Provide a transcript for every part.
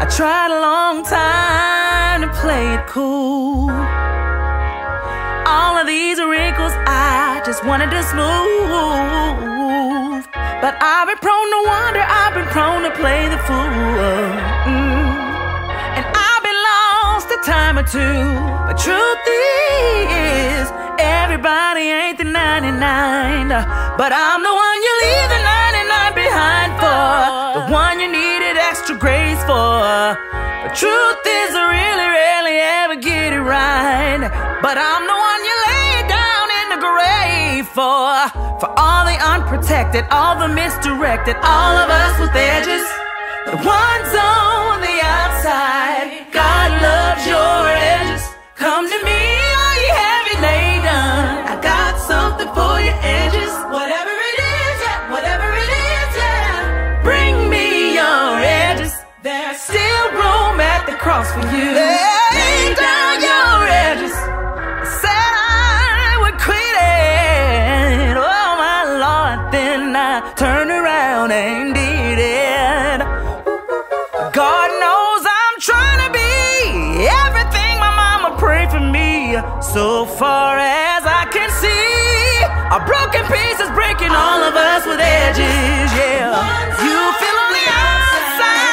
tried a long time to play it cool. All of these wrinkles I just wanted to smooth, but I've been prone to wonder, I've been prone to play the fool. And I've been lost a time or two, but truth is, everybody ain't the 99, but I'm the one you leave the 99 behind for, the one you needed extra grace for. But truth is, I really rarely ever get it right, but I'm the one you lay down in the grave for all the unprotected, all the misdirected, all of us with edges, the ones on the outside. God loves your edges. Come to me, all you heavy laden, I got something for your edges. Whatever it is, yeah, whatever it is, yeah. Bring me your edges. There's still room at the cross for you. Lay down your edges. I said I would quit it. Oh my Lord, then I turned around and did it. God knows I'm trying to be everything my mama prayed for me. So far as I can see, our broken pieces breaking all of us with edges, yeah. You feel on the outside.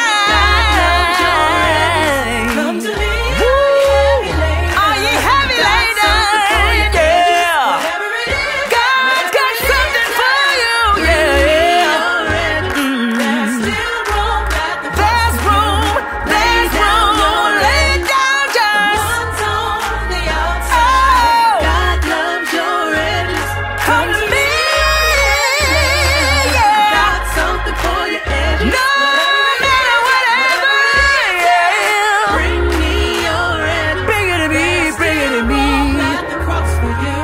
Come to me, are you heavy laden? Yeah. God's got something for you, yeah. There's room, there's room. Lay down just on the outside. God loves your edges. Come to me, yeah. Got something for your edges. No matter whatever it is. Bring me your edges. Bring it to me, bring it to me. At the cross for you.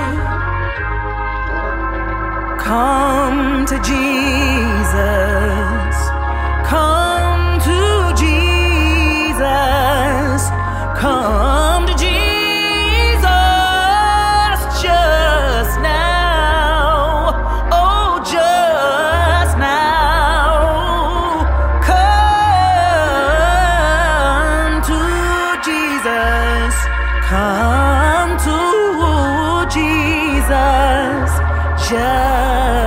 Come to Jesus. Come to Jesus. Come to Jesus just now. Oh, just now. Come to Jesus. Come to Jesus just